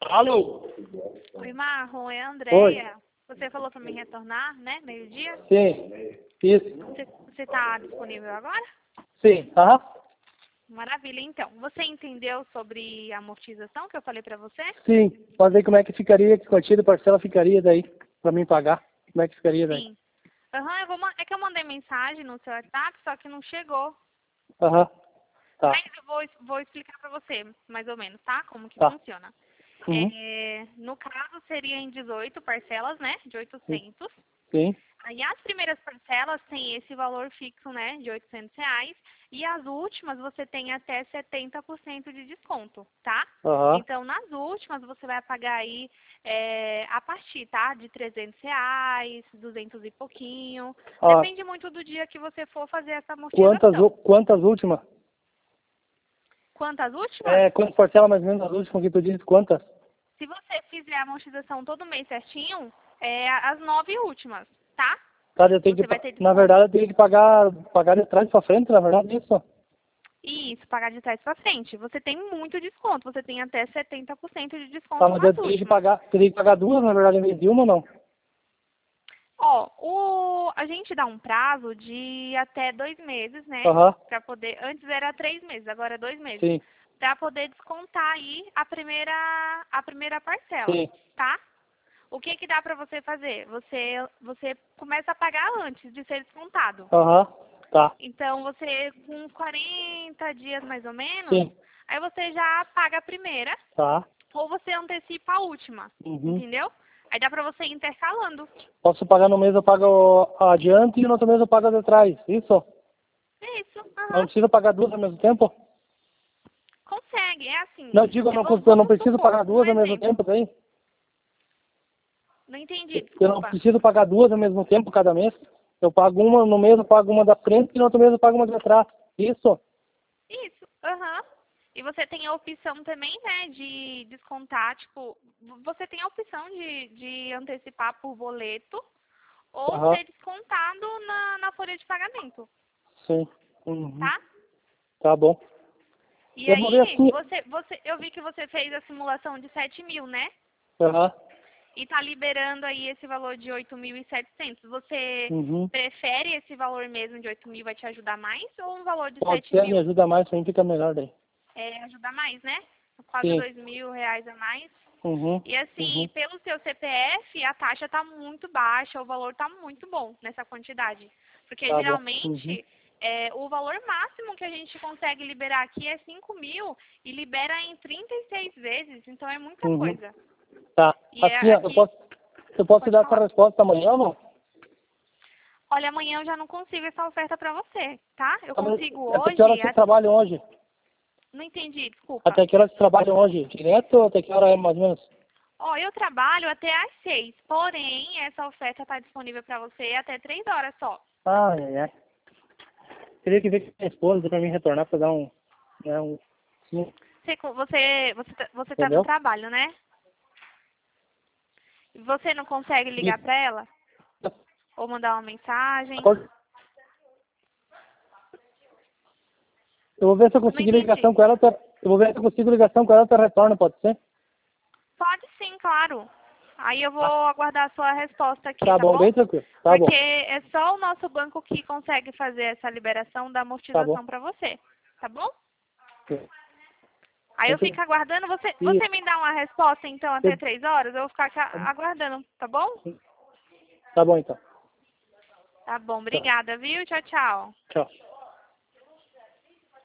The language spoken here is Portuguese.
Alô? Oi, Marrom, é a Oi. Andréia. Você falou para me retornar, né? Meio-dia? Sim, isso. Você tá disponível agora? Sim, aham. Maravilha. Então, você entendeu sobre a amortização que eu falei para você? Sim, pode ver como é que ficaria, que quantia de parcela ficaria daí, pra mim pagar. Como é que ficaria daí? Sim. Aham, é que eu mandei mensagem no seu WhatsApp, só que não chegou. Aham, tá, Mas eu vou explicar para você, mais ou menos, tá? Como que tá. funciona. Uhum. No caso, seria em 18 parcelas, né? De Sim, 800. sim, Aí as primeiras parcelas têm esse valor fixo, né, de R$ 800, e as últimas você tem até 70% de desconto, tá? aham. Então, nas últimas você vai pagar aí a partir, tá? De R$ 300, 200 e pouquinho. Ah, Depende muito do dia que você for fazer essa amortização. quantas últimas? Quantas últimas? É, quantas parcelas mais ou menos as últimas que tu disse? Quantas? Se você fizer a amortização todo mês certinho, as 9 últimas, tá? Tá, eu tenho que, Você vai ter na desconto. verdade, eu tenho que pagar de trás pra frente, na verdade, isso. Isso, pagar de trás para frente. Você tem muito desconto. Você tem até 70% de Tá, desconto mas eu nas últimas. teria que pagar duas, na verdade, em vez de uma ou não? Ó, a gente dá um prazo de até 2 meses, né? Aham, Para poder. Antes era 3 meses, agora é 2 meses. sim, Para poder descontar aí a primeira parcela, sim, tá? O que que dá para você fazer? Você começa a pagar antes de ser descontado. aham, tá, Então, você, com uns 40 dias mais ou menos, sim, aí você já paga a primeira, tá, ou você antecipa a última, uhum. entendeu? Aí dá pra você ir intercalando. Posso pagar no mês, eu pago adiante e no outro mês eu pago de trás, isso? Isso, Não aham. precisa pagar duas ao mesmo tempo? Consegue, é assim. Não, digo, eu não Vamos preciso supor, pagar um duas ao mesmo exemplo. tempo daí? Não entendi, Eu não desculpa. preciso pagar duas ao mesmo tempo cada mês? Eu pago uma no mês, eu pago uma da frente e no outro mês eu pago uma de trás, isso? Isso, aham. E você tem a opção também, né, de descontar, tipo, você tem a opção de antecipar por boleto ou Aham, ser descontado na folha de pagamento, sim, uhum. tá? Tá bom. E Eu vou ver aí, assim, eu vi que você fez a simulação de 7.000, né? aham, E tá liberando aí esse valor de 8.700. Você uhum. prefere esse valor mesmo de 8.000 vai te ajudar mais ou um valor de Pode sete ser, me mil? ajuda mais, pra mim fica melhor daí. Ajuda mais, né? Quase Sim, R$ 2.000 a mais. uhum, E assim, uhum. pelo seu CPF, a taxa tá muito baixa, o valor tá muito bom nessa quantidade. Porque Tá bom, uhum, geralmente o valor máximo que a gente consegue liberar aqui é 5.000 e libera em 36 vezes, então é muita uhum. coisa. Tá, E assim, ó, aqui, eu posso te pode dar essa falar. resposta amanhã ou não? Olha, amanhã eu já não consigo essa oferta pra você, tá? Eu Ah, mas consigo até que hora hoje. vocês trabalham hoje? Não entendi, desculpa. Até que hora vocês trabalham hoje? Direto ou até que hora é mais ou menos? Ó, eu trabalho até às 6, porém essa oferta tá disponível pra você até 3 horas só. Ai, ai, ai. Teria que ver com minha esposa pra mim retornar pra dar né, sim, Você tá no entendeu? trabalho, né? Você não consegue ligar Isso. pra ela? Ou mandar uma mensagem? Eu vou ver se eu Não conseguir ligação entendi. com ela, eu vou ver se eu consigo ligação com ela, eu retorno, pode ser? Pode sim, claro. Aí eu vou Ah, aguardar a sua resposta aqui, tá tá bom, bom? bem tranquilo. Tá bom, Porque é só o nosso banco que consegue fazer essa liberação da tá bom. amortização pra você, tá bom? Sim. Aí eu Muito- fico aguardando. Você Isso. me dá uma resposta, então, até Eu- 3 horas? Eu vou ficar aguardando, tá bom? Tá bom então. Tá bom, Tá. obrigada, viu? Tchau, tchau. Tchau.